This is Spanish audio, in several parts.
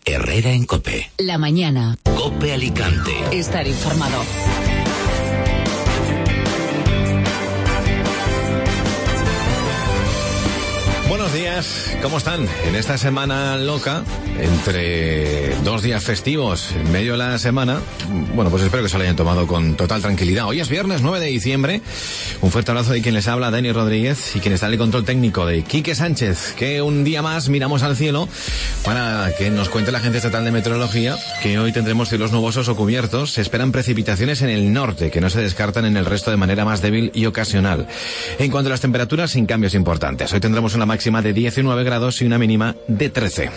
Herrera en COPE. La mañana. COPE Alicante. Estar informado. Buenos días, ¿cómo están? En esta semana loca, entre 2 días festivos, en medio de la semana, bueno, pues espero que se lo hayan tomado con total tranquilidad. Hoy es viernes 9 de diciembre, un fuerte abrazo de quien les habla, Dani Rodríguez, y quien está en el control técnico de Quique Sánchez, que un día más miramos al cielo para que nos cuente la Agencia Estatal de Meteorología que hoy tendremos cielos nubosos o cubiertos. Se esperan precipitaciones en el norte, que no se descartan en el resto de manera más débil y ocasional. En cuanto a las temperaturas, sin cambios importantes. Hoy tendremos una máxima de 19 grados y una mínima de 13.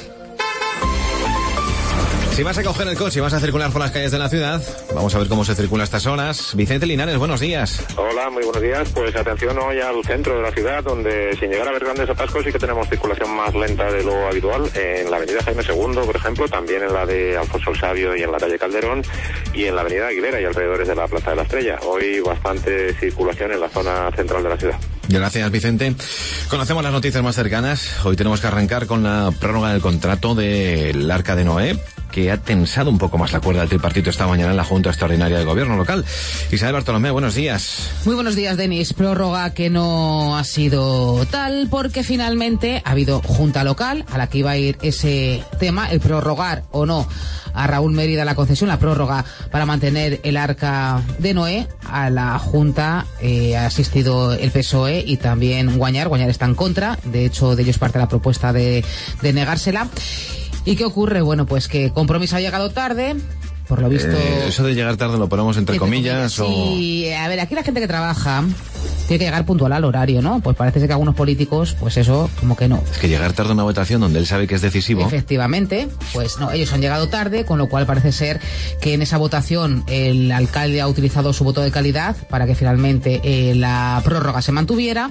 Si vas a coger el coche y vas a circular por las calles de la ciudad, vamos a ver cómo se circula a estas horas. Vicente Linares, buenos días. Hola, muy buenos días. Pues atención hoy al centro de la ciudad, donde sin llegar a ver grandes atascos sí que tenemos circulación más lenta de lo habitual. En la avenida Jaime II, por ejemplo, también en la de Alfonso el Sabio y en la calle Calderón, y en la avenida Aguilera y alrededores de la Plaza de la Estrella. Hoy bastante circulación en la zona central de la ciudad. Gracias, Vicente. Conocemos las noticias más cercanas. Hoy tenemos que arrancar con la prórroga del contrato del Arca de Noé, que ha tensado un poco más la cuerda del tripartito esta mañana en la Junta Extraordinaria de Gobierno Local. Isabel Bartolomé, buenos días. Muy buenos días, Denis. Prórroga que no ha sido tal porque finalmente ha habido Junta Local a la que iba a ir ese tema, el prorrogar o no a Raúl Mérida la concesión, la prórroga para mantener el Arca de Noé. A la Junta ha asistido el PSOE y también Guanyar. Guanyar está en contra, de hecho de ellos parte la propuesta de negársela. ¿Y qué ocurre? Bueno, pues que Compromís ha llegado tarde, por lo visto... Eso de llegar tarde lo ponemos entre comillas o... Sí, a ver, aquí la gente que trabaja tiene que llegar puntual al horario, ¿no? Pues parece ser que algunos políticos, pues eso, como que no. Es que llegar tarde a una votación donde él sabe que es decisivo... Efectivamente, pues no, ellos han llegado tarde, con lo cual parece ser que en esa votación el alcalde ha utilizado su voto de calidad para que finalmente la prórroga se mantuviera.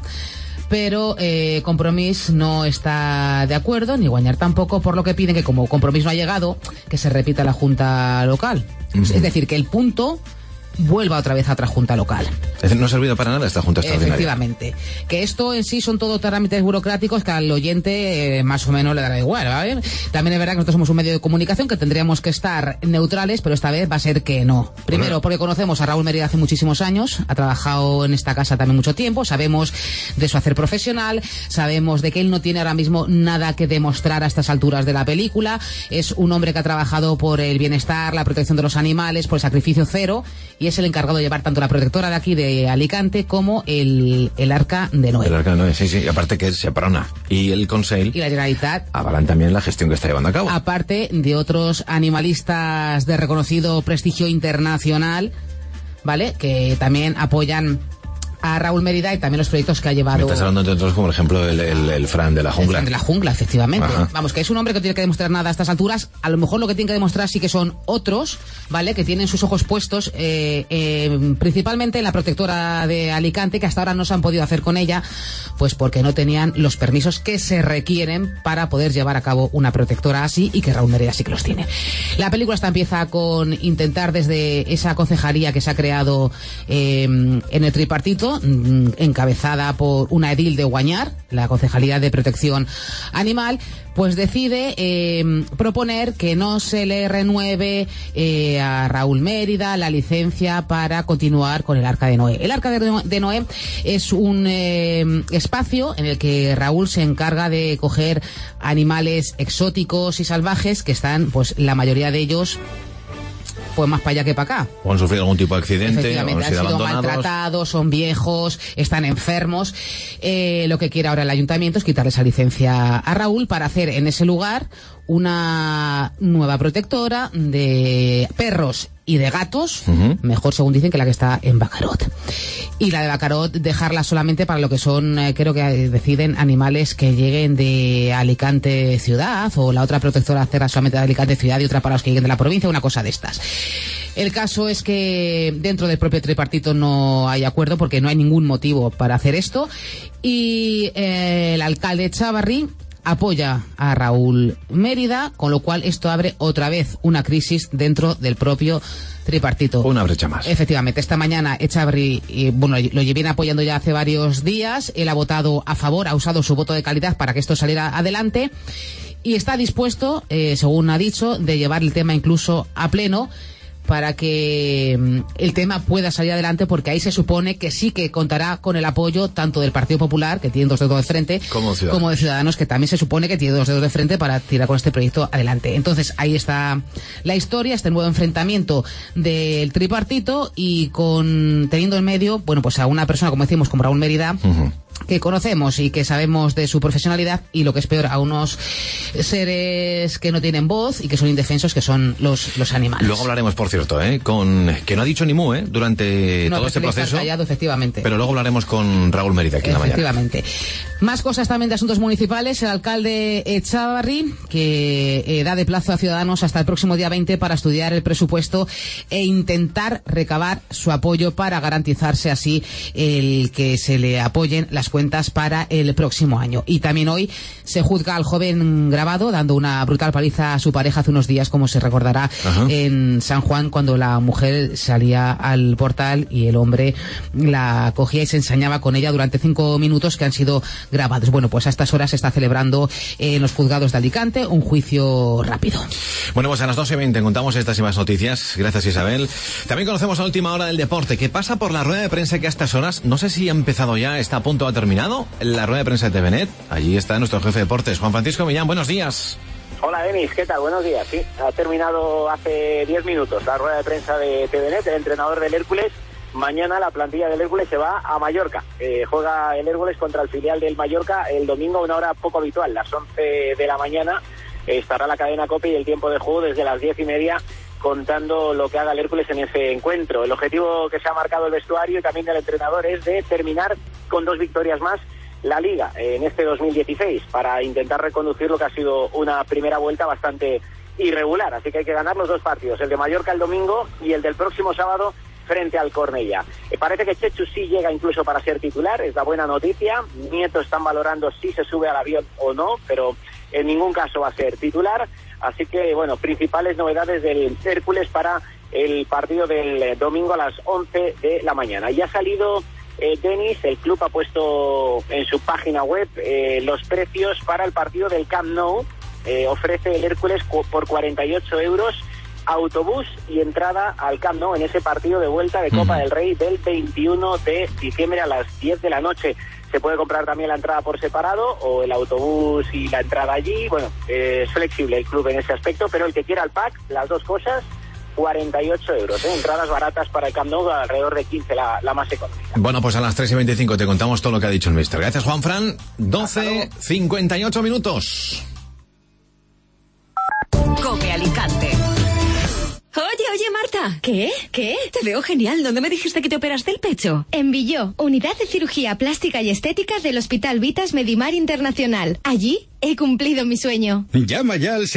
Pero Compromís no está de acuerdo, ni Guanyar tampoco, por lo que piden que como Compromís no ha llegado, que se repita la Junta Local. Uh-huh. Es decir, que el punto vuelva otra vez a otra Junta Local. Es decir, no ha servido para nada esta Junta Extraordinaria. Efectivamente. Que esto en sí son todo trámites burocráticos que al oyente más o menos le dará igual, ¿vale? También es verdad que nosotros somos un medio de comunicación que tendríamos que estar neutrales, pero esta vez va a ser que no. Primero, porque conocemos a Raúl Mérida hace muchísimos años, ha trabajado en esta casa también mucho tiempo, sabemos de su hacer profesional, sabemos de que él no tiene ahora mismo nada que demostrar a estas alturas de la película, es un hombre que ha trabajado por el bienestar, la protección de los animales, por el sacrificio cero, y es el encargado de llevar tanto la protectora de aquí de Alicante como el Arca de Noé. El Arca de Noé, sí, y aparte que es Seprona y el Consell y la Generalitat avalan también la gestión que está llevando a cabo. Aparte de otros animalistas de reconocido prestigio internacional, ¿vale? Que también apoyan a Raúl Mérida y también los proyectos que ha llevado... Me estás hablando de otros como por ejemplo el Fran de la Jungla. El Fran de la Jungla, efectivamente. Ajá. Vamos, que es un hombre que no tiene que demostrar nada a estas alturas. A lo mejor lo que tiene que demostrar sí que son otros, ¿vale? Que tienen sus ojos puestos principalmente en la protectora de Alicante, que hasta ahora no se han podido hacer con ella, pues porque no tenían los permisos que se requieren para poder llevar a cabo una protectora así, y que Raúl Mérida sí que los tiene. La película empieza con intentar desde esa concejalía que se ha creado en el tripartito, encabezada por una edil de Guanyar, la Concejalía de Protección Animal, pues decide proponer que no se le renueve a Raúl Mérida la licencia para continuar con el Arca de Noé. El Arca de Noé es un espacio en el que Raúl se encarga de coger animales exóticos y salvajes que están, pues la mayoría de ellos, pues más para allá que para acá. O han sufrido algún tipo de accidente, o han sido abandonados. Maltratados, son viejos, están enfermos. Lo que quiere ahora el ayuntamiento es quitarle esa licencia a Raúl para hacer en ese lugar una nueva protectora de perros y de gatos, mejor según dicen que la que está en Bacarot. Y la de Bacarot dejarla solamente para lo que son, creo que deciden, animales que lleguen de Alicante ciudad, o la otra protectora hacerla solamente de Alicante ciudad y otra para los que lleguen de la provincia, una cosa de estas. El caso es que dentro del propio tripartito no hay acuerdo porque no hay ningún motivo para hacer esto, y el alcalde Chávarri apoya a Raúl Mérida, con lo cual esto abre otra vez una crisis dentro del propio tripartito. Una brecha más. Efectivamente, esta mañana Chávarri, bueno, lo viene apoyando ya hace varios días, él ha votado a favor, ha usado su voto de calidad para que esto saliera adelante, y está dispuesto, según ha dicho, de llevar el tema incluso a pleno para que el tema pueda salir adelante, porque ahí se supone que sí que contará con el apoyo tanto del Partido Popular, que tiene 2 dedos de frente, como de Ciudadanos, que también se supone que tiene 2 dedos de frente para tirar con este proyecto adelante. Entonces ahí está la historia, este nuevo enfrentamiento del tripartito, y teniendo en medio, bueno, pues a una persona, como decimos, como Raúl Mérida, que conocemos y que sabemos de su profesionalidad, y lo que es peor, a unos seres que no tienen voz y que son indefensos, que son los animales. Luego hablaremos, por cierto, con que no ha dicho ni mu, durante todo este proceso. Callado, efectivamente. Pero luego hablaremos con Raúl Mérida aquí en la mañana. Efectivamente. Más cosas también de asuntos municipales. El alcalde Echavarri, que da de plazo a Ciudadanos hasta el próximo día 20 para estudiar el presupuesto e intentar recabar su apoyo para garantizarse así el que se le apoyen las cuentas para el próximo año. Y también hoy se juzga al joven grabado dando una brutal paliza a su pareja hace unos días, como se recordará, en San Juan, cuando la mujer salía al portal y el hombre la cogía y se ensañaba con ella durante 5 minutos, que han sido grabados. Bueno, pues a estas horas se está celebrando en los juzgados de Alicante un juicio rápido. Bueno, pues a las 12:20 contamos estas y más noticias. Gracias, Isabel. También conocemos la última hora del deporte, que pasa por la rueda de prensa que a estas horas, no sé si ha empezado ya, está a punto, ha terminado, la rueda de prensa de TVNet. Allí está nuestro jefe de deportes, Juan Francisco Millán. Buenos días. Hola, Denis, ¿qué tal? Buenos días. Sí, ha terminado hace 10 minutos la rueda de prensa de TVNet, el entrenador del Hércules. Mañana la plantilla del Hércules se va a Mallorca. Juega el Hércules contra el filial del Mallorca el domingo a una hora poco habitual, las 11 de la mañana. Estará la cadena COPE y el tiempo de juego desde las 10:30, contando lo que haga el Hércules en ese encuentro. El objetivo que se ha marcado el vestuario y también del entrenador es de terminar con 2 victorias más la Liga en este 2016, para intentar reconducir lo que ha sido una primera vuelta bastante irregular. Así que hay que ganar los 2 partidos, el de Mallorca el domingo y el del próximo sábado frente al Cornellá. Parece que Chechu sí llega incluso para ser titular, es la buena noticia. Nieto están valorando si se sube al avión o no, pero en ningún caso va a ser titular. Así que, bueno, principales novedades del Hércules para el partido del domingo a las 11 de la mañana. Ya ha salido Denis, el club ha puesto en su página web los precios para el partido del Camp Nou. Ofrece el Hércules por 48 euros autobús y entrada al Camp Nou en ese partido de vuelta de Copa del Rey del 21 de diciembre a las 10 de la noche. Se puede comprar también la entrada por separado o el autobús y la entrada allí. Bueno, es flexible el club en ese aspecto, pero el que quiera el pack, las 2 cosas, 48 euros. Entradas baratas para el Camp Nou, alrededor de 15, la más económica. Bueno, pues a las 3:25 te contamos todo lo que ha dicho el mister. Gracias, Juanfran. 12:58 minutos. COPE Alicante. Oye, Marta. ¿Qué? Te veo genial. ¿Dónde me dijiste que te operaste el pecho? En Villó, Unidad de Cirugía Plástica y Estética del Hospital Vitas Medimar Internacional. Allí he cumplido mi sueño. Llama ya al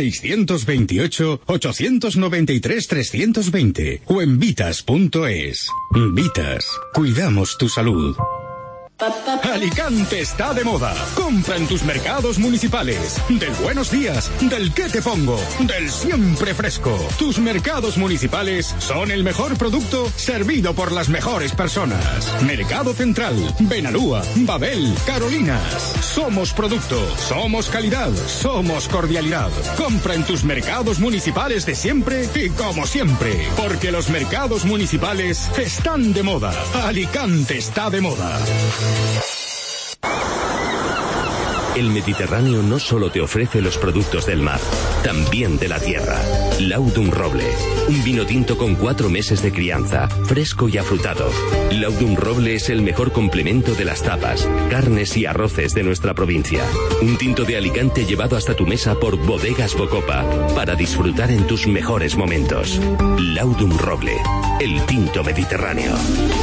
628-893-320 o en Vitas.es. Vitas, cuidamos tu salud. Alicante está de moda. Compra en tus mercados municipales. Del Buenos Días, del ¿Qué te pongo?, del Siempre Fresco. Tus mercados municipales son el mejor producto servido por las mejores personas. Mercado Central, Benalúa, Babel, Carolinas. Somos producto, somos calidad, somos cordialidad. Compra en tus mercados municipales de siempre y como siempre. Porque los mercados municipales están de moda. Alicante está de moda. El Mediterráneo no solo te ofrece los productos del mar, también de la tierra. Laudum Roble, un vino tinto con 4 meses de crianza, fresco y afrutado. Laudum Roble es el mejor complemento de las tapas, carnes y arroces de nuestra provincia. Un tinto de Alicante llevado hasta tu mesa por Bodegas Bocopa, para disfrutar en tus mejores momentos. Laudum Roble, el tinto mediterráneo.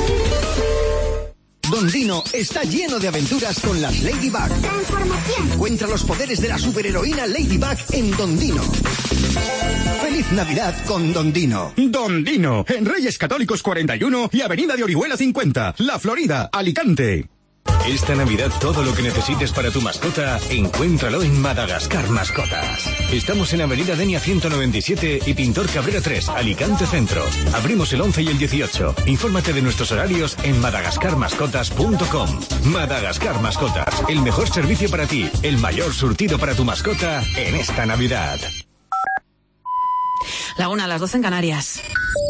Don Dino está lleno de aventuras con las Ladybug. Transformación. Encuentra los poderes de la superheroína Ladybug en Don Dino. ¡Feliz Navidad con Don Dino! Don Dino, en Reyes Católicos 41 y Avenida de Orihuela 50, La Florida, Alicante. Esta Navidad todo lo que necesites para tu mascota, encuéntralo en Madagascar Mascotas. Estamos en Avenida Denia 197 y Pintor Cabrera 3, Alicante Centro. Abrimos el 11 y el 18. Infórmate de nuestros horarios en madagascarmascotas.com. Madagascar Mascotas, el mejor servicio para ti, el mayor surtido para tu mascota en esta Navidad. La 1 a las 12 en Canarias.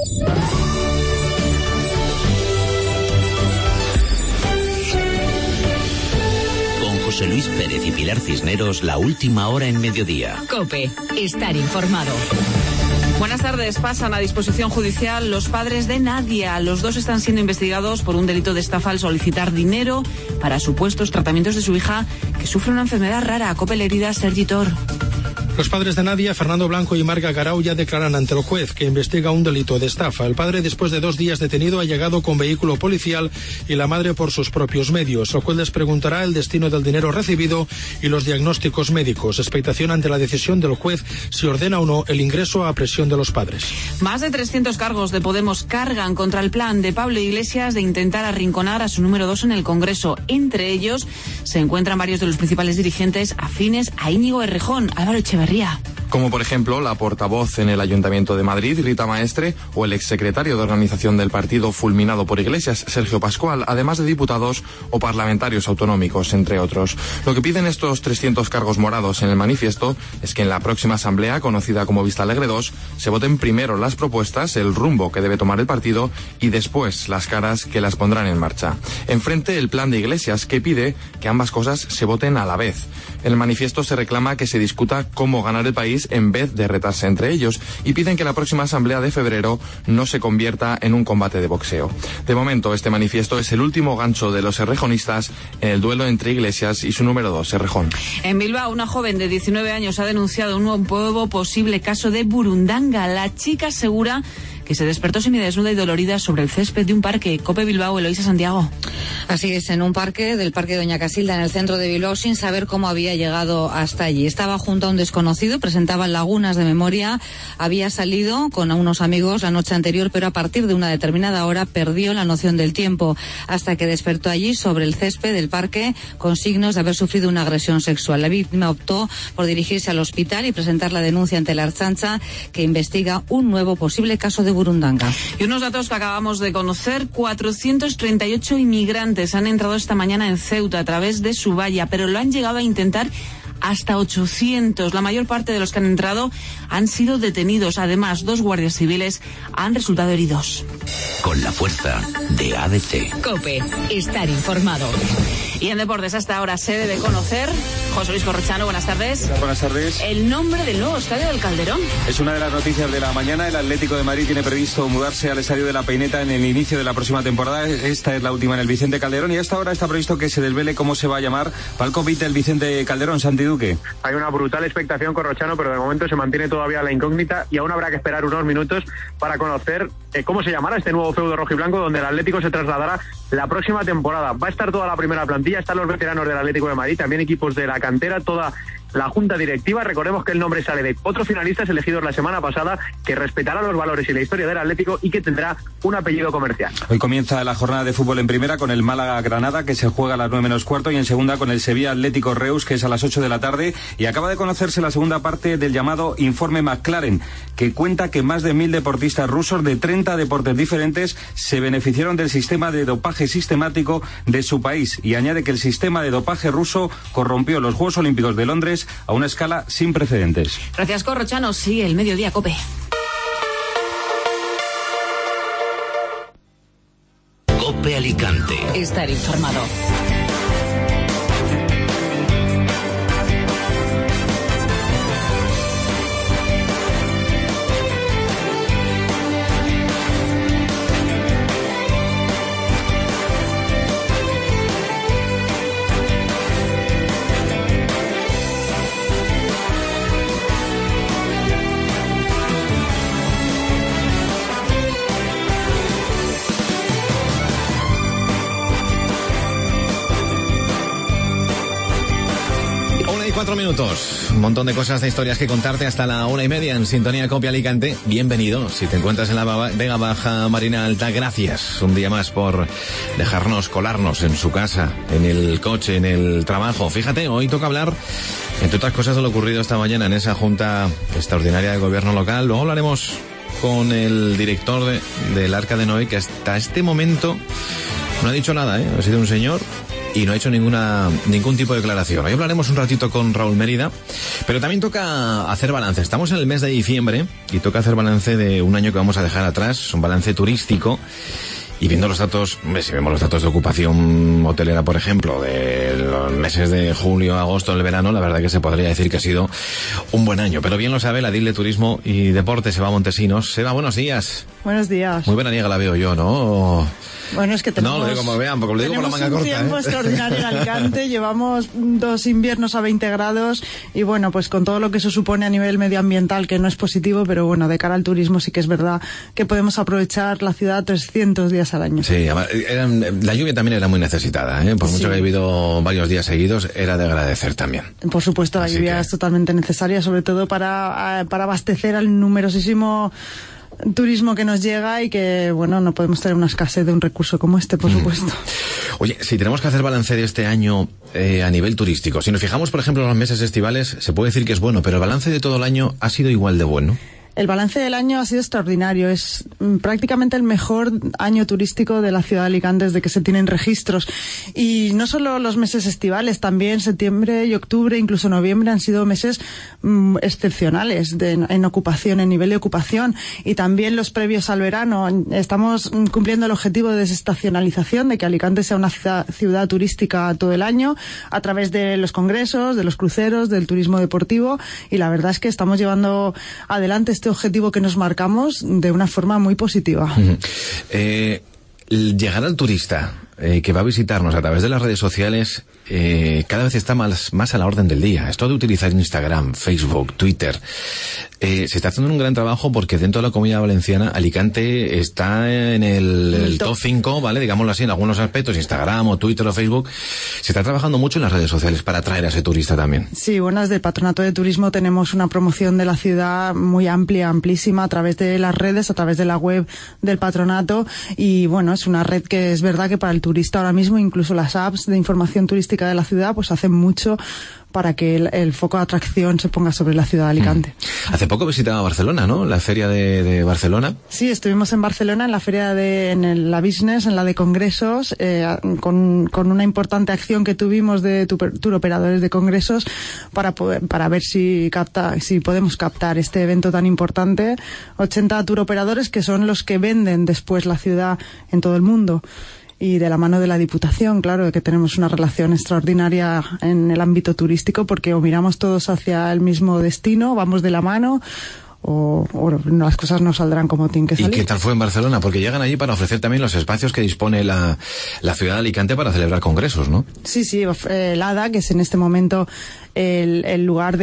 José Luis Pérez y Pilar Cisneros, la última hora en mediodía. COPE, estar informado. Buenas tardes. Pasan a disposición judicial los padres de Nadia. Los dos están siendo investigados por un delito de estafa al solicitar dinero para supuestos tratamientos de su hija que sufre una enfermedad rara. COPE la herida, Sergi Tor. Los padres de Nadia, Fernando Blanco y Marga Garau, ya declaran ante el juez que investiga un delito de estafa. El padre, después de 2 días detenido, ha llegado con vehículo policial y la madre por sus propios medios. El juez les preguntará el destino del dinero recibido y los diagnósticos médicos. Expectación ante la decisión del juez si ordena o no el ingreso a prisión de los padres. Más de 300 cargos de Podemos cargan contra el plan de Pablo Iglesias de intentar arrinconar a su número 2 en el Congreso. Entre ellos se encuentran varios de los principales dirigentes afines a Íñigo Errejón. Álvaro Echeverría. Como por ejemplo la portavoz en el Ayuntamiento de Madrid, Rita Maestre, o el exsecretario de organización del partido fulminado por Iglesias, Sergio Pascual, además de diputados o parlamentarios autonómicos, entre otros. Lo que piden estos 300 cargos morados en el manifiesto es que en la próxima asamblea, conocida como Vista Alegre 2, se voten primero las propuestas, el rumbo que debe tomar el partido y después las caras que las pondrán en marcha. Enfrente el plan de Iglesias, que pide que ambas cosas se voten a la vez. En el manifiesto se reclama que se discuta cómo ganar el país en vez de retarse entre ellos y piden que la próxima asamblea de febrero no se convierta en un combate de boxeo. De momento, este manifiesto es el último gancho de los errejonistas en el duelo entre Iglesias y su número 2, Errejón. En Bilbao, una joven de 19 años ha denunciado un nuevo posible caso de burundanga. La chica asegura que se despertó semidesnuda y dolorida sobre el césped de un parque. COPE Bilbao, Eloísa Santiago. Así es, en un parque del Parque Doña Casilda, en el centro de Bilbao, sin saber cómo había llegado hasta allí. Estaba junto a un desconocido, presentaba lagunas de memoria, había salido con unos amigos la noche anterior, pero a partir de una determinada hora perdió la noción del tiempo, hasta que despertó allí sobre el césped del parque con signos de haber sufrido una agresión sexual. La víctima optó por dirigirse al hospital y presentar la denuncia ante la Ertzaintza, que investiga un nuevo posible caso de burundanga. Y unos datos que acabamos de conocer: 438 inmigrantes han entrado esta mañana en Ceuta a través de su valla, pero lo han llegado a intentar hasta 800. La mayor parte de los que han entrado han sido detenidos. Además, 2 guardias civiles han resultado heridos. Con la fuerza de ADC. COPE, estar informado. Y en deportes hasta ahora se debe conocer, José Luis Corrochano, buenas tardes. Buenas tardes. El nombre del nuevo estadio del Calderón. Es una de las noticias de la mañana. El Atlético de Madrid tiene previsto mudarse al estadio de la Peineta en el inicio de la próxima temporada. Esta es la última en el Vicente Calderón y hasta ahora está previsto que se desvele cómo se va a llamar. Palco Vite el Vicente Calderón, Santi Duque. Hay una brutal expectación, Corrochano, pero de momento se mantiene todavía la incógnita y aún habrá que esperar unos minutos para conocer cómo se llamará este nuevo feudo rojiblanco, donde el Atlético se trasladará la próxima temporada. Va a estar toda la primera plantilla, están los veteranos del Atlético de Madrid, también equipos de la cantera, toda la junta directiva. Recordemos que el nombre sale de otros finalistas elegidos la semana pasada, que respetará los valores y la historia del Atlético y que tendrá un apellido comercial. Hoy comienza la jornada de fútbol en primera con el Málaga-Granada, que se juega a las 9 menos cuarto, y en segunda con el Sevilla Atlético Reus, que es a las 8 de la tarde, y acaba de conocerse la segunda parte del llamado informe McLaren, que cuenta que más de 1.000 deportistas rusos de 30 deportes diferentes se beneficiaron del sistema de dopaje sistemático de su país, y añade que el sistema de dopaje ruso corrompió los Juegos Olímpicos de Londres a una escala sin precedentes. Gracias, Corrochano. Sigue el Mediodía COPE. COPE Alicante. Estar informado. 4 minutos. Un montón de cosas, de historias que contarte hasta la 1:30 en Sintonía Cope Alicante. Bienvenido. Si te encuentras en la Vega Baja, Marina Alta, gracias un día más por dejarnos colarnos en su casa, en el coche, en el trabajo. Fíjate, hoy toca hablar, entre otras cosas, de lo ocurrido esta mañana en esa Junta Extraordinaria de Gobierno Local. Luego hablaremos con el director del Arca de Noé, que hasta este momento no ha dicho nada, ha sido un señor y no ha hecho ningún tipo de declaración. Hoy hablaremos un ratito con Raúl Mérida, pero también toca hacer balance. Estamos en el mes de diciembre y toca hacer balance de un año que vamos a dejar atrás, un balance turístico. Y viendo los datos, si vemos los datos de ocupación hotelera, por ejemplo, de los meses de julio, agosto, el verano, la verdad que se podría decir que ha sido un buen año. Pero bien lo sabe la DIL de Turismo y Deportes, Seba Montesinos. Seba, buenos días. Buenos días. Muy buena niega la veo yo, ¿no? Bueno, es que tenemos... No, lo digo como vean, porque lo digo con la manga corta. Tenemos un tiempo extraordinario en Alicante, llevamos 2 inviernos a 20 grados y bueno, pues con todo lo que eso supone a nivel medioambiental, que no es positivo, pero bueno, de cara al turismo sí que es verdad que podemos aprovechar la ciudad 300 días al año. Sí, la lluvia también era muy necesitada, por mucho que haya habido varios días seguidos, era de agradecer también. Por supuesto, la lluvia es totalmente necesaria, sobre todo para abastecer al numerosísimo turismo que nos llega y que, bueno, no podemos tener una escasez de un recurso como este, por supuesto. Oye, si tenemos que hacer balance de este año a nivel turístico, si nos fijamos, por ejemplo, en los meses estivales, se puede decir que es bueno, pero el balance de todo el año ha sido igual de bueno. El balance del año ha sido extraordinario. Es prácticamente el mejor año turístico de la ciudad de Alicante desde que se tienen registros. Y no solo los meses estivales, también septiembre y octubre, incluso noviembre, han sido meses excepcionales en ocupación, en nivel de ocupación. Y también los previos al verano. Estamos cumpliendo el objetivo de desestacionalización, de que Alicante sea una ciudad turística todo el año, a través de los congresos, de los cruceros, del turismo deportivo. Y la verdad es que estamos llevando adelante este objetivo que nos marcamos de una forma muy positiva. Llegar al turista que va a visitarnos a través de las redes sociales cada vez está más a la orden del día. Esto de utilizar Instagram, Facebook, Twitter, se está haciendo un gran trabajo porque dentro de la Comunidad Valenciana Alicante está en el top 5, ¿vale? Digámoslo así, en algunos aspectos, Instagram o Twitter o Facebook. Se está trabajando mucho en las redes sociales para atraer a ese turista también. Sí, bueno, desde el Patronato de Turismo tenemos una promoción de la ciudad muy amplia, amplísima, a través de las redes, a través de la web del Patronato, y bueno, es una red que es verdad que para el turista ahora mismo, incluso las apps de información turística de la ciudad, pues hacen mucho para que el foco de atracción se ponga sobre la ciudad de Alicante. Hace poco visitaba Barcelona, ¿no? La feria de Barcelona. Sí, estuvimos en Barcelona en la feria la Business, en la de congresos, con una importante acción que tuvimos de tour operadores de congresos para ver si podemos captar este evento tan importante. 80 tour operadores que son los que venden después la ciudad en todo el mundo. Y de la mano de la Diputación, claro, que tenemos una relación extraordinaria en el ámbito turístico, porque o miramos todos hacia el mismo destino, vamos de la mano, o las cosas no saldrán como tienen que salir. ¿Y qué tal fue en Barcelona? Porque llegan allí para ofrecer también los espacios que dispone la ciudad de Alicante para celebrar congresos, ¿no? Sí, el ADA, que es en este momento el lugar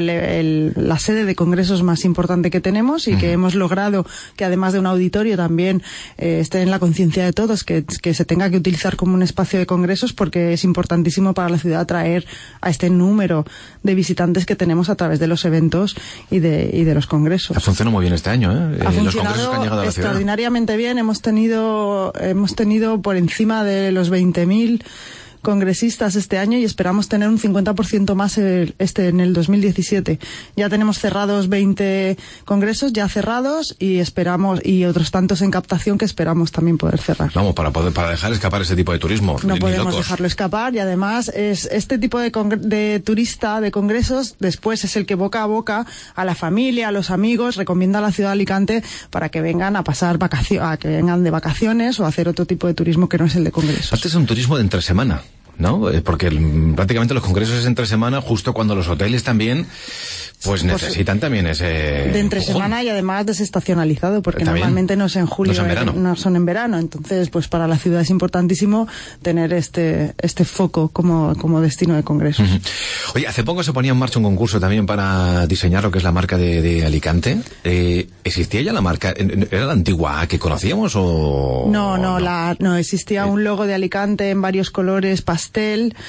la sede de congresos más importante que tenemos, y que hemos logrado que, además de un auditorio, también esté en la conciencia de todos que se tenga que utilizar como un espacio de congresos, porque es importantísimo para la ciudad atraer a este número de visitantes que tenemos a través de los eventos y de los congresos. Ha funcionado muy bien este año, ¿eh? Ha funcionado los congresos que han llegado a la ciudad extraordinariamente bien. Hemos tenido por encima de los 20.000 congresistas este año, y esperamos tener un 50% más en el 2017. Ya tenemos cerrados 20 congresos ya cerrados, y otros tantos en captación que esperamos también poder cerrar. Vamos, para dejar escapar ese tipo de turismo. No podemos dejarlo escapar, y además es este tipo de turista de congresos después es el que boca a boca a la familia, a los amigos, recomienda a la ciudad de Alicante para que vengan a pasar que vengan de vacaciones o a hacer otro tipo de turismo que no es el de congresos. Este es un turismo de entre semana, ¿no? Porque prácticamente los congresos es entre semana, justo cuando los hoteles también pues necesitan también ese de entre semana, y además desestacionalizado, porque también normalmente no es en julio, no son en verano. Entonces, pues para la ciudad es importantísimo tener este foco como destino de congresos. Oye, hace poco se ponía en marcha un concurso también para diseñar lo que es la marca de Alicante. ¿Existía ya la marca? ¿Era la antigua que conocíamos o...? No, existía un logo de Alicante en varios colores pastel,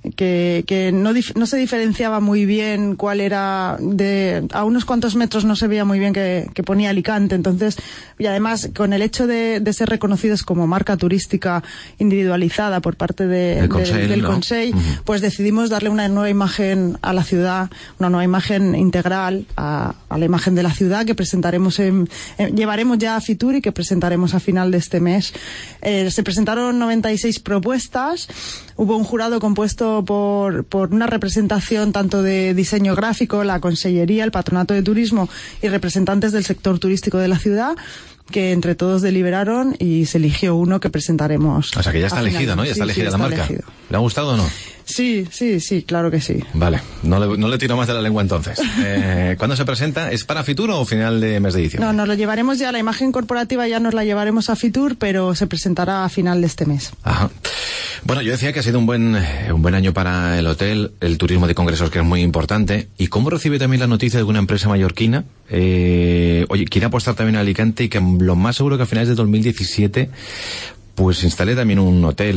que no se diferenciaba muy bien cuál era, a unos cuantos metros no se veía muy bien que ponía Alicante. Entonces, y además con el hecho de ser reconocidos como marca turística individualizada por parte del Consell, pues decidimos darle una nueva imagen a la ciudad, una nueva imagen integral a la imagen de la ciudad que presentaremos llevaremos ya a Fitur y que presentaremos a final de este mes. Se presentaron 96 propuestas, hubo un jurado compuesto por una representación tanto de diseño gráfico, la Consellería, el Patronato de Turismo y representantes del sector turístico de la ciudad, que entre todos deliberaron y se eligió uno que presentaremos. O sea que ya está elegido, ¿no? Ya está elegida la marca. Elegido. ¿Le ha gustado o no? Sí, claro que sí. Vale, no le tiro más de la lengua entonces. ¿Cuándo se presenta? ¿Es para Fitur o final de mes de diciembre? No, nos lo llevaremos ya, la imagen corporativa ya nos la llevaremos a Fitur, pero se presentará a final de este mes. Ajá. Bueno, yo decía que ha sido un buen año para el hotel, el turismo de congresos, que es muy importante. ¿Y cómo recibe también la noticia de una empresa mallorquina? Oye, quiere apostar también a Alicante y que lo más seguro que a finales de 2017 pues instale también un hotel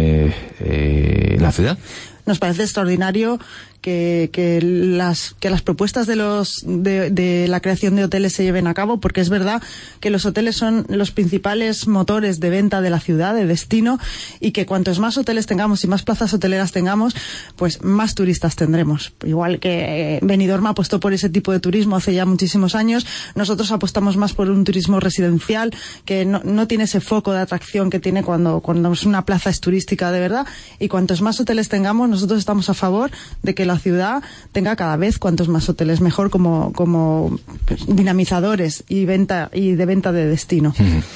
en la ciudad. Nos parece extraordinario que las propuestas de la creación de hoteles se lleven a cabo, porque es verdad que los hoteles son los principales motores de venta de la ciudad, de destino, y que cuantos más hoteles tengamos y más plazas hoteleras tengamos, pues más turistas tendremos. Igual que Benidorm apostó por ese tipo de turismo hace ya muchísimos años, nosotros apostamos más por un turismo residencial que no tiene ese foco de atracción que tiene cuando una plaza es turística de verdad, y cuantos más hoteles tengamos, nosotros estamos a favor de que la ciudad tenga cada vez cuantos más hoteles mejor como dinamizadores y de venta de destino.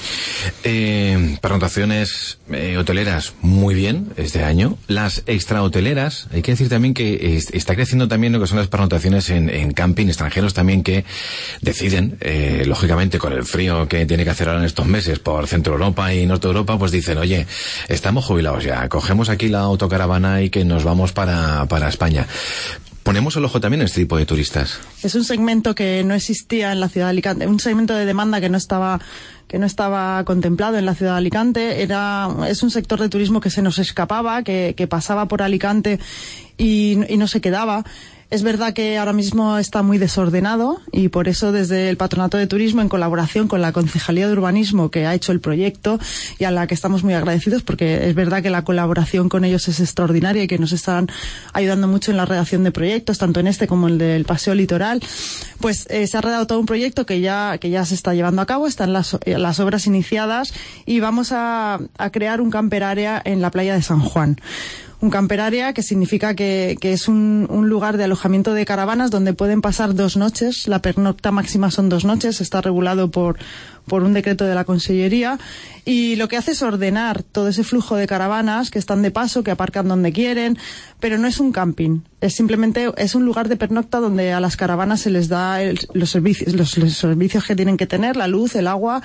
Pernoctaciones hoteleras muy bien este año. Las extrahoteleras, hay que decir también que está creciendo también lo que son las pernoctaciones en camping, extranjeros también que deciden, lógicamente con el frío que tiene que hacer ahora en estos meses por Centro Europa y Norte Europa, pues dicen, oye, estamos jubilados ya, cogemos aquí la autocaravana y que nos vamos para España. Ponemos el ojo también en este tipo de turistas. Es un segmento que no existía en la ciudad de Alicante, un segmento de demanda que no estaba contemplado en la ciudad de Alicante. Es un sector de turismo que se nos escapaba, que pasaba por Alicante y no se quedaba. Es verdad que ahora mismo está muy desordenado y por eso desde el Patronato de Turismo, en colaboración con la Concejalía de Urbanismo que ha hecho el proyecto y a la que estamos muy agradecidos, porque es verdad que la colaboración con ellos es extraordinaria y que nos están ayudando mucho en la redacción de proyectos, tanto en este como el del Paseo Litoral, pues se ha redactado todo un proyecto que ya se está llevando a cabo, están las obras iniciadas y vamos a crear un camper área en la playa de San Juan. Un camper área que significa que es un lugar de alojamiento de caravanas donde pueden pasar 2 noches. La pernocta máxima son 2 noches. Está regulado por un decreto de la Consellería. Y lo que hace es ordenar todo ese flujo de caravanas que están de paso, que aparcan donde quieren. Pero no es un camping. Es un lugar de pernocta donde a las caravanas se les da los servicios que tienen que tener, la luz, el agua.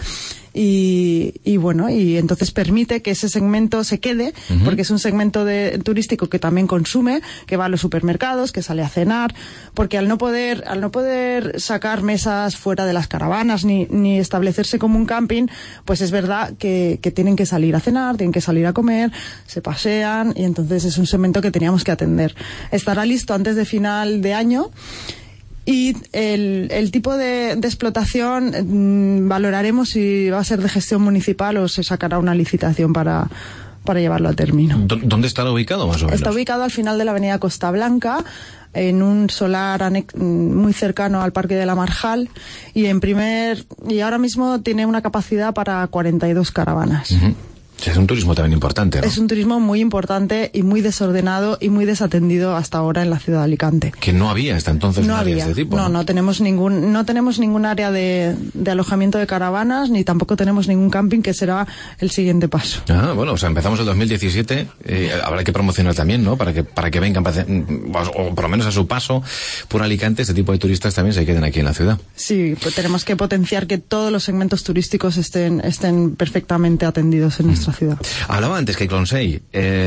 Y bueno, y entonces permite que ese segmento se quede, porque es un segmento turístico que también consume, que va a los supermercados, que sale a cenar, porque al no poder sacar mesas fuera de las caravanas ni establecerse como un camping, pues es verdad que tienen que salir a cenar, tienen que salir a comer, se pasean, y entonces es un segmento que teníamos que atender. Estará listo antes de final de año. Y el tipo de explotación valoraremos si va a ser de gestión municipal o se sacará una licitación para llevarlo a término. ¿Dónde estará ubicado más o menos? Está ubicado al final de la avenida Costa Blanca, en un solar muy cercano al Parque de la Marjal, y ahora mismo tiene una capacidad para 42 caravanas. Es un turismo también importante, ¿no? Es un turismo muy importante y muy desordenado y muy desatendido hasta ahora en la ciudad de Alicante. Que no había hasta entonces un área de este tipo. No tenemos ningún área de alojamiento de caravanas, ni tampoco tenemos ningún camping, que será el siguiente paso. Bueno, o sea, empezamos el 2017, habrá que promocionar también, ¿no? Para que vengan, o por lo menos a su paso por Alicante, este tipo de turistas también se queden aquí en la ciudad. Sí, pues tenemos que potenciar que todos los segmentos turísticos estén perfectamente atendidos en nuestra ciudad. Hablaba antes que Consell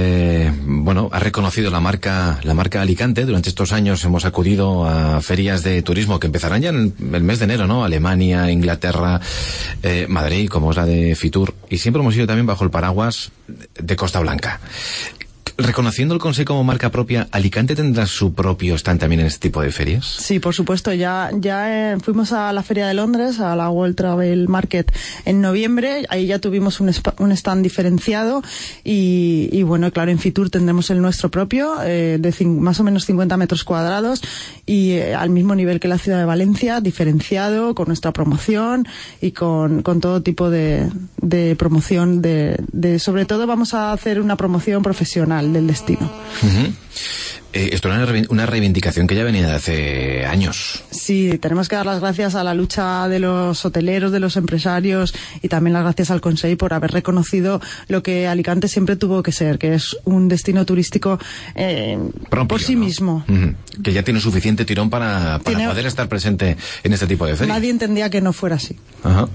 ha reconocido la marca Alicante. Durante estos años hemos acudido a ferias de turismo que empezarán ya en el mes de enero, ¿no? Alemania, Inglaterra, Madrid, como es la de Fitur, y siempre hemos ido también bajo el paraguas de Costa Blanca. Reconociendo el Consell como marca propia, ¿Alicante tendrá su propio stand también en este tipo de ferias? Sí, por supuesto. Ya fuimos a la Feria de Londres, a la World Travel Market en noviembre. Ahí ya tuvimos un stand diferenciado y bueno, claro, en Fitur tendremos el nuestro propio, más o menos 50 metros cuadrados y al mismo nivel que la ciudad de Valencia, diferenciado, con nuestra promoción y con todo tipo de promoción. Sobre todo vamos a hacer una promoción profesional del destino. Uh-huh. Esto era una reivindicación que ya venía de hace años. Sí, tenemos que dar las gracias a la lucha de los hoteleros, de los empresarios y también las gracias al Consell por haber reconocido lo que Alicante siempre tuvo que ser, que es un destino turístico propio, por sí mismo. Uh-huh. Que ya tiene suficiente tirón para poder estar presente en este tipo de ferias. Nadie entendía que no fuera así. Ajá.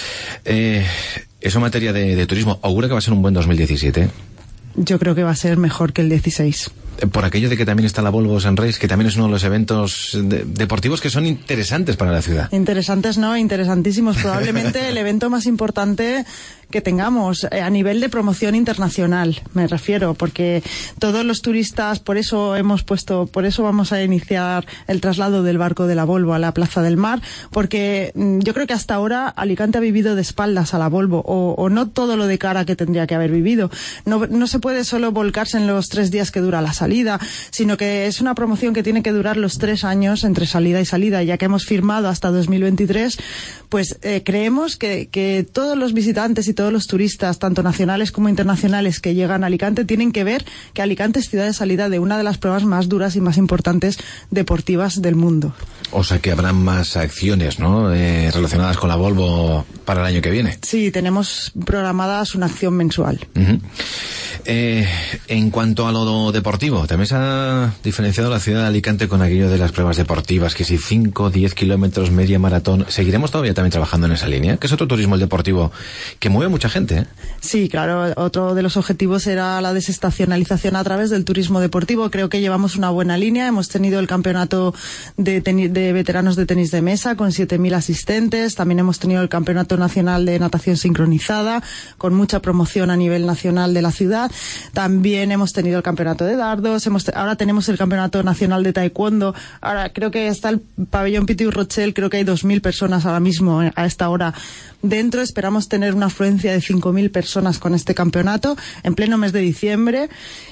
Eso en materia de turismo, ¿augura que va a ser un buen 2017? Yo creo que va a ser mejor que el 16. Por aquello de que también está la Volvo San Reis, que también es uno de los eventos deportivos que son interesantes para la ciudad. Interesantes, no, interesantísimos. Probablemente el evento más importante que tengamos a nivel de promoción internacional, me refiero, porque todos los turistas, por eso vamos a iniciar el traslado del barco de la Volvo a la Plaza del Mar, porque yo creo que hasta ahora Alicante ha vivido de espaldas a la Volvo, o no todo lo de cara que tendría que haber vivido. No se puede solo volcarse en los 3 días que dura la salida, sino que es una promoción que tiene que durar los 3 años entre salida y salida, ya que hemos firmado hasta 2023, pues creemos que todos los visitantes y todos los turistas, tanto nacionales como internacionales, que llegan a Alicante, tienen que ver que Alicante es ciudad de salida de una de las pruebas más duras y más importantes deportivas del mundo. O sea que habrán más acciones, ¿no?, relacionadas con la Volvo para el año que viene. Sí, tenemos programadas una acción mensual. Uh-huh. En cuanto a lo deportivo, también se ha diferenciado la ciudad de Alicante con aquello de las pruebas deportivas, que si 5, 10 kilómetros, media maratón. ¿Seguiremos todavía también trabajando en esa línea? Que es otro turismo el deportivo que mueve mucha gente, ¿eh? Sí, claro. Otro de los objetivos era la desestacionalización a través del turismo deportivo. Creo que llevamos una buena línea. Hemos tenido el campeonato de veteranos de tenis de mesa con 7.000 asistentes. También hemos tenido el campeonato nacional de natación sincronizada con mucha promoción a nivel nacional de la ciudad. También hemos tenido el campeonato de dardos, ahora tenemos el campeonato nacional de taekwondo. Ahora creo que está el pabellón Pitiu Rochelle, creo que hay 2.000 personas ahora mismo a esta hora dentro. Esperamos tener una afluencia de 5.000 personas con este campeonato en pleno mes de diciembre.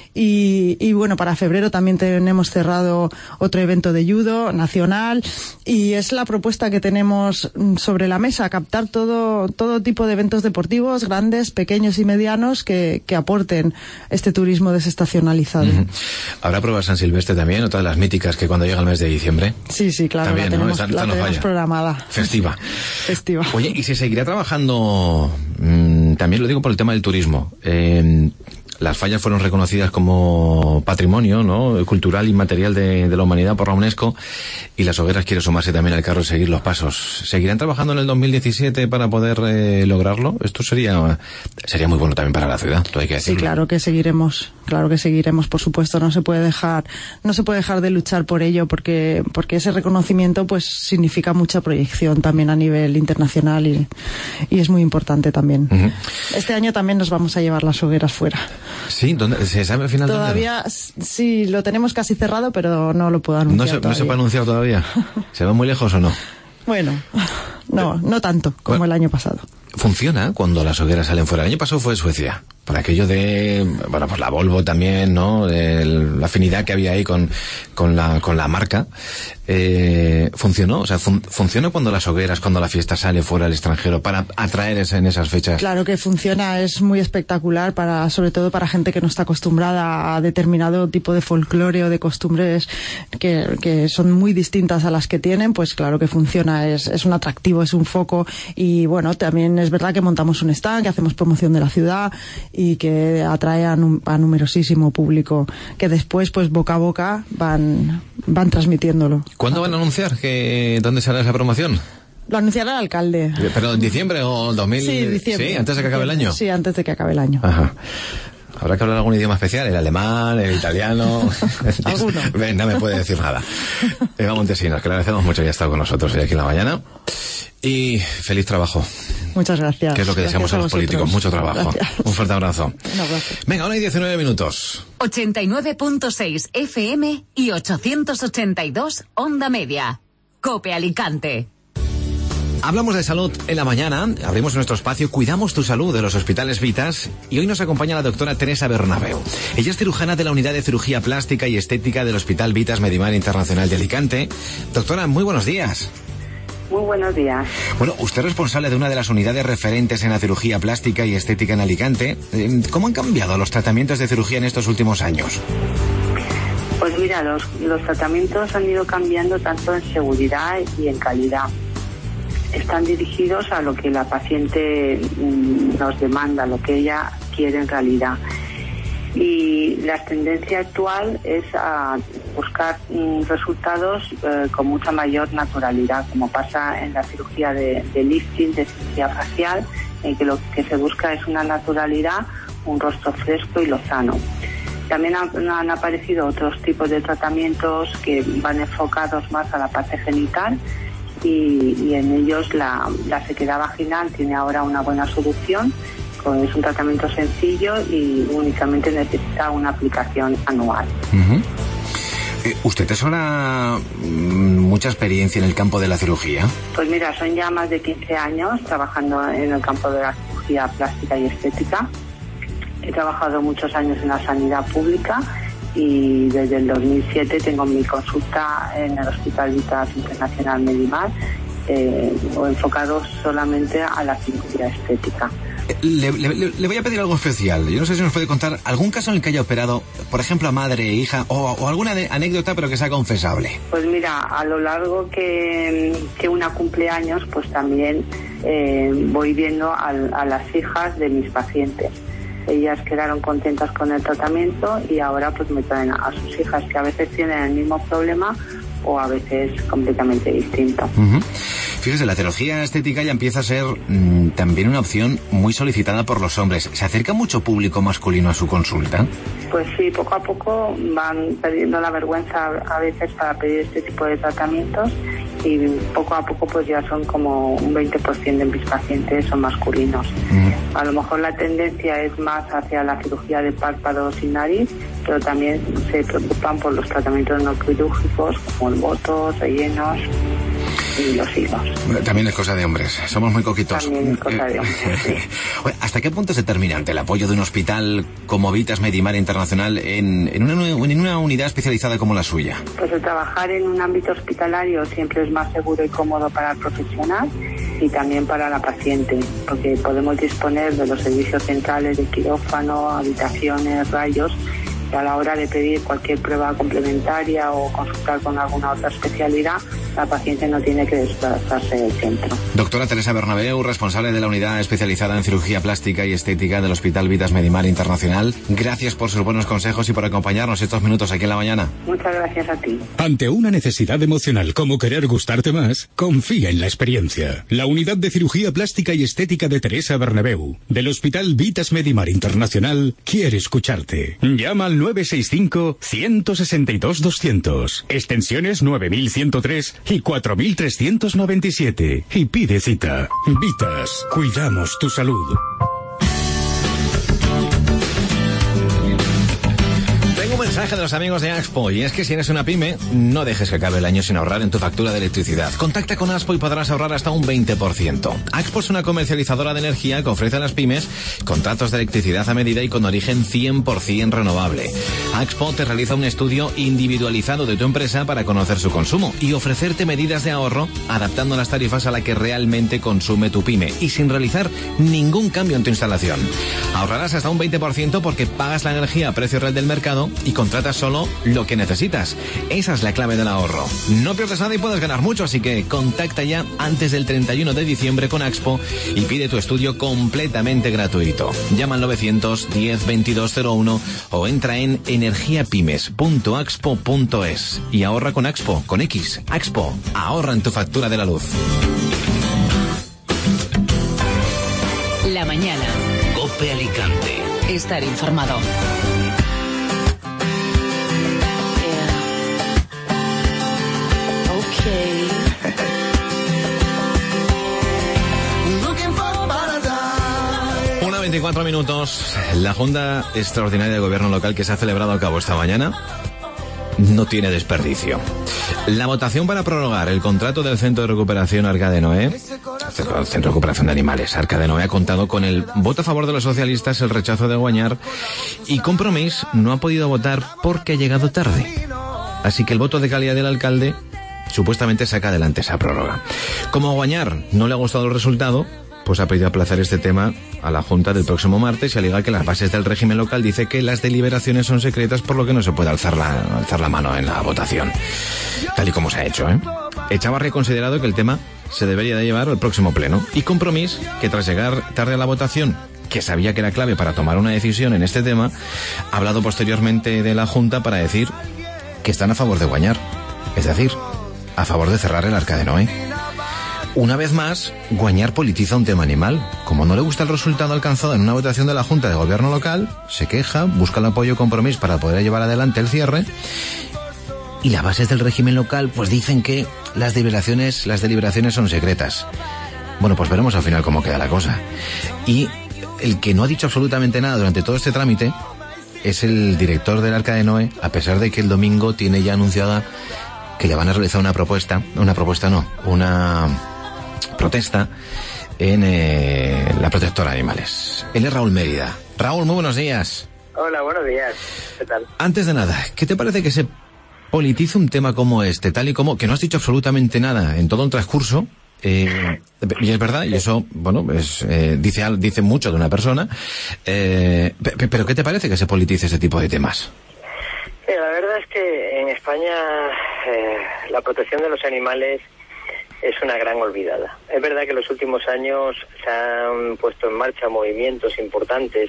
Y bueno, para febrero también tenemos cerrado otro evento de judo nacional y es la propuesta que tenemos sobre la mesa, captar todo tipo de eventos deportivos, grandes, pequeños y medianos, que aporten este turismo desestacionalizado. Uh-huh. ¿Habrá pruebas San Silvestre también, otra de las míticas que cuando llega el mes de diciembre? Sí, claro, también, la tenemos programada. Festiva. Festiva. Oye, ¿y se seguirá trabajando? También lo digo por el tema del turismo. Las fallas fueron reconocidas como patrimonio, ¿no?, cultural y material de la humanidad por la UNESCO, y Las Hogueras quiere sumarse también al carro y seguir los pasos. ¿Seguirán trabajando en el 2017 para poder lograrlo? Esto sería muy bueno también para la ciudad, todo hay que decirlo. Sí, claro que seguiremos, por supuesto. No se puede dejar de luchar por ello, porque ese reconocimiento pues significa mucha proyección también a nivel internacional y es muy importante también. Uh-huh. Este año también nos vamos a llevar Las Hogueras fuera. Sí, ¿dónde se sabe al final? Todavía sí, lo tenemos casi cerrado, pero no lo puedo anunciar. ¿No se puede anunciar todavía? ¿Se va muy lejos o no? Bueno, no tanto como el año pasado. ¿Funciona cuando las hogueras salen fuera? El año pasado fue Suecia. Por aquello de, bueno, pues la Volvo también, ¿no? La afinidad que había ahí con la marca. ¿Funcionó? O sea, ¿funciona cuando las hogueras, cuando la fiesta sale fuera al extranjero para atraer en esas fechas? Claro que funciona, es muy espectacular sobre todo para gente que no está acostumbrada a determinado tipo de folclore o de costumbres que son muy distintas a las que tienen, pues claro que funciona, es un atractivo, es un foco y bueno, también es verdad que montamos un stand, que hacemos promoción de la ciudad y que atrae a numerosísimo público que después pues boca a boca van transmitiéndolo. ¿Cuándo van a anunciar dónde será esa promoción? Lo anunciará el alcalde. ¿Pero en diciembre o 2000? Sí, diciembre. ¿Sí? ¿Antes de que acabe el año? Sí, antes de que acabe el año. Ajá. ¿Habrá que hablar algún idioma especial? ¿El alemán? ¿El italiano? ¿Alguno? No me puede decir nada. Eva Montesinos, que le agradecemos mucho que haya estado con nosotros hoy aquí en la mañana. Y feliz trabajo. Muchas gracias. Que es lo que deseamos a los políticos. Mucho trabajo. Gracias. Un fuerte abrazo. Un abrazo. Venga, 1:19 minutos. 89.6 FM y 882 Onda Media. COPE Alicante. Hablamos de salud en la mañana, abrimos nuestro espacio Cuidamos tu salud de los Hospitales Vitas y hoy nos acompaña la doctora Teresa Bernabeu. Ella es cirujana de la Unidad de Cirugía Plástica y Estética del Hospital Vitas Medimar Internacional de Alicante. Doctora, muy buenos días. Muy buenos días. Bueno, usted es responsable de una de las unidades referentes en la cirugía plástica y estética en Alicante. ¿Cómo han cambiado los tratamientos de cirugía en estos últimos años? Pues mira, los tratamientos han ido cambiando tanto en seguridad y en calidad. Están dirigidos a lo que la paciente nos demanda, lo que ella quiere en realidad. Y la tendencia actual es a buscar resultados con mucha mayor naturalidad, como pasa en la cirugía de lifting, de cirugía facial, en que lo que se busca es una naturalidad, un rostro fresco y lozano. También han aparecido otros tipos de tratamientos que van enfocados más a la parte genital, y en ellos la sequedad vaginal tiene ahora una buena solución. Es un tratamiento sencillo y únicamente necesita una aplicación anual. ¿Usted tesora mucha experiencia en el campo de la cirugía? Pues mira, son ya más de 15 años trabajando en el campo de la cirugía plástica y estética. He trabajado muchos años en la sanidad pública y desde el 2007 tengo mi consulta en el Hospital Vitas Internacional Medimar, enfocado solamente a la cirugía estética. Le voy a pedir algo especial. Yo no sé si nos puede contar algún caso en el que haya operado, por ejemplo, a madre e hija, o alguna anécdota, pero que sea confesable. Pues mira, a lo largo que una cumpleaños, pues también voy viendo a las hijas de mis pacientes. Ellas quedaron contentas con el tratamiento y ahora pues me traen a sus hijas, que a veces tienen el mismo problema o a veces completamente distinto. Fíjese, la cirugía estética ya empieza a ser también una opción muy solicitada por los hombres. ¿Se acerca mucho público masculino a su consulta? Pues sí, poco a poco van perdiendo la vergüenza a veces para pedir este tipo de tratamientos y poco a poco pues ya son como un 20% de mis pacientes son masculinos. A lo mejor la tendencia es más hacia la cirugía de párpados y nariz, pero también se preocupan por los tratamientos no quirúrgicos como el botox, rellenos y los hilos. También es cosa de hombres, somos muy coquitos. También es cosa de hombres, sí. ¿Hasta qué punto es determinante el apoyo de un hospital como Vitas Medimar Internacional en una unidad especializada como la suya? Pues el trabajar en un ámbito hospitalario siempre es más seguro y cómodo para el profesional y también para la paciente, porque podemos disponer de los servicios centrales de quirófano, habitaciones, rayos, y a la hora de pedir cualquier prueba complementaria o consultar con alguna otra especialidad, la paciente no tiene que desplazarse del centro. Doctora Teresa Bernabeu, responsable de la unidad especializada en cirugía plástica y estética del Hospital Vitas Medimar Internacional, gracias por sus buenos consejos y por acompañarnos estos minutos aquí en la mañana. Muchas gracias a ti. Ante una necesidad emocional como querer gustarte más, confía en la experiencia. La unidad de cirugía plástica y estética de Teresa Bernabeu, del Hospital Vitas Medimar Internacional, quiere escucharte. Llama al 965-162-200, extensiones 9103 y 4397 y pide cita. Vitas, cuidamos tu salud. Tengo un mensaje de los amigos de Axpo y es que si eres una pyme, no dejes que acabe el año sin ahorrar en tu factura de electricidad. Contacta con Axpo y podrás ahorrar hasta un 20%. Axpo es una comercializadora de energía que ofrece a las pymes contratos de electricidad a medida y con origen 100% renovable. Axpo te realiza un estudio individualizado de tu empresa para conocer su consumo y ofrecerte medidas de ahorro adaptando las tarifas a la que realmente consume tu pyme y sin realizar ningún cambio en tu instalación. Ahorrarás hasta un 20% porque pagas la energía a precio real del mercado y contratas solo lo que necesitas. Esa es la clave del ahorro. No pierdes nada y puedes ganar mucho, así que contacta ya antes del 31 de diciembre con Axpo y pide tu estudio completamente gratuito. Llama al 910-2201 o entra en energiapymes.axpo.es y ahorra con Axpo, con X. Axpo, ahorra en tu factura de la luz. La mañana. COPE Alicante. Estar informado. Looking for 24 minutos. La Junta Extraordinaria de Gobierno Local que se ha celebrado a cabo esta mañana no tiene desperdicio. La votación para prorrogar el contrato del Centro de Recuperación Arca de Noé, Centro de Recuperación de Animales Arca de Noé, ha contado con el voto a favor de los socialistas, el rechazo de Guanyar, y Compromís no ha podido votar porque ha llegado tarde. Así que el voto de calidad del alcalde supuestamente saca adelante esa prórroga. Como a Guanyar no le ha gustado el resultado, pues ha pedido aplazar este tema a la Junta del próximo martes, y al igual que las bases del régimen local dice que las deliberaciones son secretas, por lo que no se puede alzar la mano en la votación, tal y como se ha hecho, Echavarri ha considerado que el tema se debería de llevar al próximo pleno, y Compromís, que tras llegar tarde a la votación, que sabía que era clave para tomar una decisión en este tema, ha hablado posteriormente de la Junta para decir que están a favor de Guanyar, es decir, a favor de cerrar el Arca de Noé. Una vez más, Guanyar politiza un tema animal. Como no le gusta el resultado alcanzado en una votación de la Junta de Gobierno Local, se queja, busca el apoyo Compromís para poder llevar adelante el cierre, y las bases del régimen local pues dicen que las deliberaciones son secretas. Bueno, pues veremos al final cómo queda la cosa. Y el que no ha dicho absolutamente nada durante todo este trámite es el director del Arca de Noé, a pesar de que el domingo tiene ya anunciada que le van a realizar una protesta en la protectora de animales. Él es Raúl Mérida. Raúl, muy buenos días. Hola, buenos días. ¿Qué tal? Antes de nada, ¿qué te parece que se politice un tema como este, tal y como que no has dicho absolutamente nada en todo un transcurso? Y es verdad, y eso, bueno, dice mucho de una persona, pero ¿qué te parece que se politice ese tipo de temas? La verdad es que en España la protección de los animales es una gran olvidada. Es verdad que en los últimos años se han puesto en marcha movimientos importantes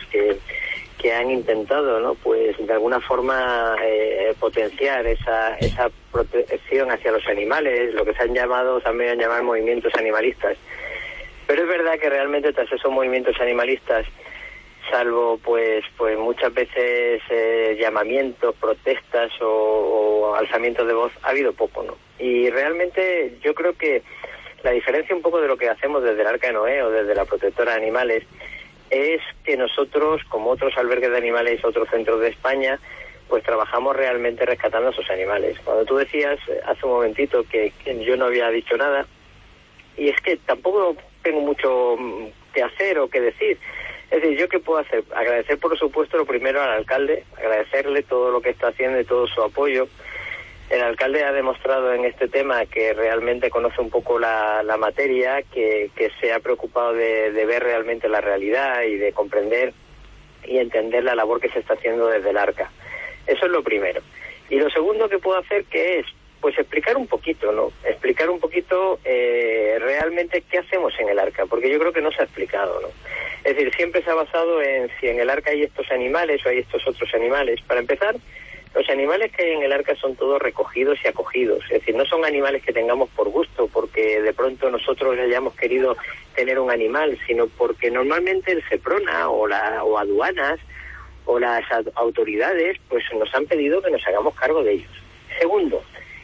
que han intentado, ¿no?, pues de alguna forma potenciar esa protección hacia los animales, lo que se han llamado también llamar movimientos animalistas. Pero es verdad que realmente tras esos movimientos animalistas, salvo pues muchas veces llamamientos, protestas o alzamientos de voz, ha habido poco, ¿no? Y realmente yo creo que la diferencia un poco de lo que hacemos desde el Arca de Noé o desde la protectora de animales es que nosotros, como otros albergues de animales, otros centros de España, pues trabajamos realmente rescatando a esos animales. Cuando tú decías hace un momentito que yo no había dicho nada, y es que tampoco tengo mucho que hacer o que decir. Es decir, ¿yo qué puedo hacer? Agradecer, por supuesto, lo primero al alcalde, agradecerle todo lo que está haciendo y todo su apoyo. El alcalde ha demostrado en este tema que realmente conoce un poco la materia, que se ha preocupado de ver realmente la realidad y de comprender y entender la labor que se está haciendo desde el Arca. Eso es lo primero. Y lo segundo que puedo hacer, que es pues explicar un poquito, ¿no? Explicar un poquito realmente qué hacemos en el Arca, porque yo creo que no se ha explicado, ¿no? Es decir, siempre se ha basado en si en el Arca hay estos animales o hay estos otros animales. Para empezar, los animales que hay en el Arca son todos recogidos y acogidos. Es decir, no son animales que tengamos por gusto, porque de pronto nosotros hayamos querido tener un animal, sino porque normalmente el Seprona o aduanas o las autoridades pues nos han pedido que nos hagamos cargo de ellos. Segundo,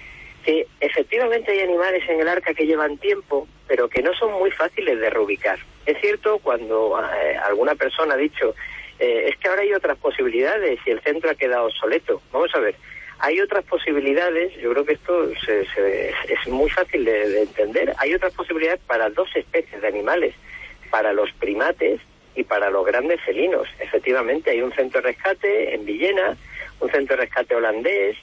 que efectivamente hay animales en el Arca que llevan tiempo, pero que no son muy fáciles de reubicar. Es cierto, cuando alguna persona ha dicho es que ahora hay otras posibilidades y el centro ha quedado obsoleto. Vamos a ver, hay otras posibilidades, yo creo que esto es muy fácil de entender. Hay otras posibilidades para dos especies de animales, para los primates y para los grandes felinos. Efectivamente, hay un centro de rescate en Villena, un centro de rescate holandés,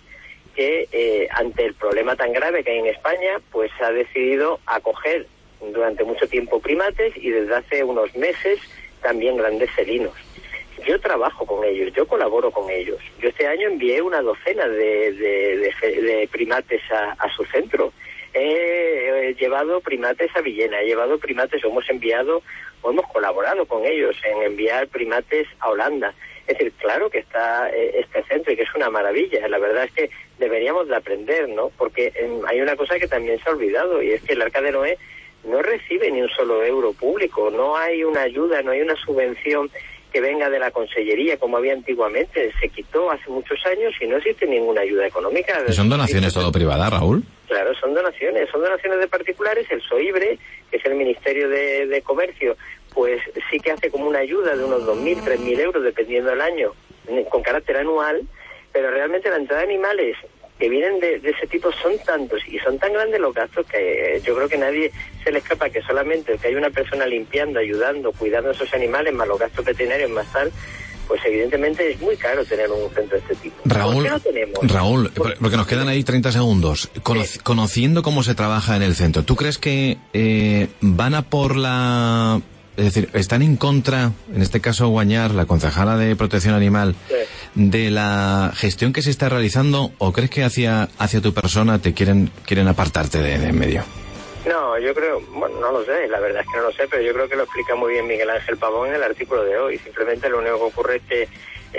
que ante el problema tan grave que hay en España, pues ha decidido acoger durante mucho tiempo primates y desde hace unos meses también grandes felinos. Yo trabajo con ellos, yo colaboro con ellos. Yo este año envié una docena de primates a su centro. He llevado primates a Villena, hemos colaborado con ellos en enviar primates a Holanda. Es decir, claro que está este centro y que es una maravilla. La verdad es que deberíamos de aprender, ¿no? Porque hay una cosa que también se ha olvidado, y es que el Arca de Noé no recibe ni un solo euro público. No hay una ayuda, no hay una subvención que venga de la consellería como había antiguamente. Se quitó hace muchos años y no existe ninguna ayuda económica. ¿Y son donaciones todo privadas, Raúl? Claro, son donaciones de particulares. El SOIBRE, que es el Ministerio de Comercio, pues sí que hace como una ayuda de unos 2.000, 3.000 euros, dependiendo del año, con carácter anual, pero realmente la entrada de animales que vienen de ese tipo son tantos y son tan grandes los gastos que yo creo que nadie se le escapa que solamente que hay una persona limpiando, ayudando, cuidando a esos animales, más los gastos veterinarios, más tal, pues evidentemente es muy caro tener un centro de este tipo. Raúl, ¿por qué no tenemos? Raúl, porque nos quedan ahí 30 segundos. Conociendo cómo se trabaja en el centro, ¿tú crees que van a por la... Es decir, ¿están en contra, en este caso Guañar, la concejala de Protección Animal, de la gestión que se está realizando, o crees que hacia tu persona te quieren apartarte de en medio? No, yo creo, bueno, no lo sé, la verdad es que no lo sé, pero yo creo que lo explica muy bien Miguel Ángel Pavón en el artículo de hoy. Simplemente lo único que ocurre es que,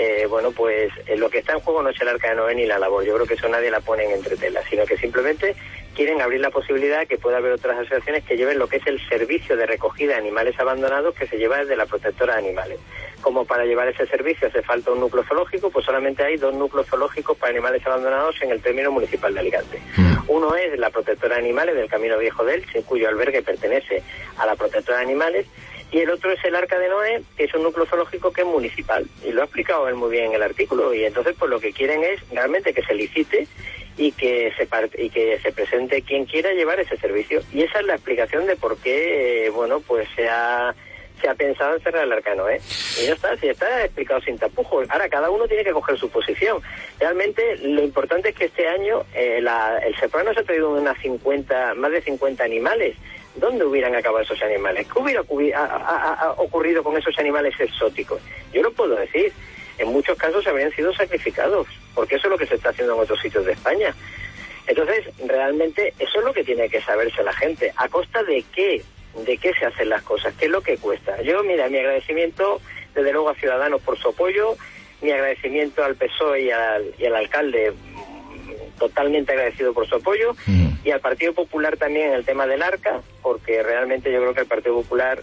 lo que está en juego no es el Arca de Noé ni la labor. Yo creo que eso nadie la pone en entretela, sino que simplemente quieren abrir la posibilidad que pueda haber otras asociaciones que lleven lo que es el servicio de recogida de animales abandonados que se lleva desde la protectora de animales. Como para llevar ese servicio hace falta un núcleo zoológico, pues solamente hay 2 núcleos zoológicos para animales abandonados en el término municipal de Alicante. Uno es la protectora de animales del Camino Viejo de Elche, cuyo albergue pertenece a la protectora de animales, y el otro es el Arca de Noé, que es un núcleo zoológico que es municipal, y lo ha explicado él muy bien en el artículo, y entonces pues lo que quieren es realmente que se licite y que se presente quien quiera llevar ese servicio, y esa es la explicación de por qué se ha pensado en cerrar el Arca de Noé. Y ya está, si está explicado sin tapujos. Ahora cada uno tiene que coger su posición. Realmente lo importante es que este año el Seprona nos ha traído más de 50 animales. ¿Dónde hubieran acabado esos animales? ¿Qué hubiera ocurrido con esos animales exóticos? Yo no puedo decir. En muchos casos habrían sido sacrificados, porque eso es lo que se está haciendo en otros sitios de España. Entonces, realmente, eso es lo que tiene que saberse la gente. ¿A costa de qué? ¿De qué se hacen las cosas? ¿Qué es lo que cuesta? Yo, mira, mi agradecimiento, desde luego, a Ciudadanos por su apoyo, mi agradecimiento al PSOE y al alcalde, totalmente agradecido por su apoyo, y al Partido Popular también en el tema del Arca, porque realmente yo creo que el Partido Popular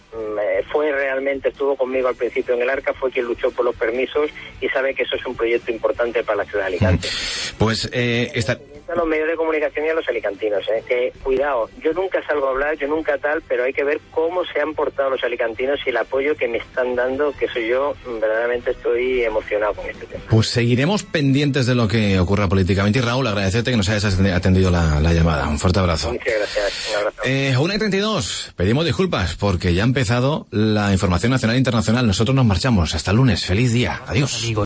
estuvo conmigo al principio en el Arca, fue quien luchó por los permisos y sabe que eso es un proyecto importante para la ciudad de Alicante. Pues A los medios de comunicación y a los alicantinos, que cuidado, yo nunca salgo a hablar, yo nunca tal, pero hay que ver cómo se han portado los alicantinos y el apoyo que me están dando, que soy yo, verdaderamente estoy emocionado con este tema. Pues seguiremos pendientes de lo que ocurra políticamente. Y Raúl, agradecerte que nos hayas atendido la llamada. Un fuerte abrazo. Muchas gracias, un abrazo. 1:32, pedimos disculpas porque ya ha empezado la información nacional e internacional. Nosotros nos marchamos. Hasta el lunes. Feliz día. Adiós.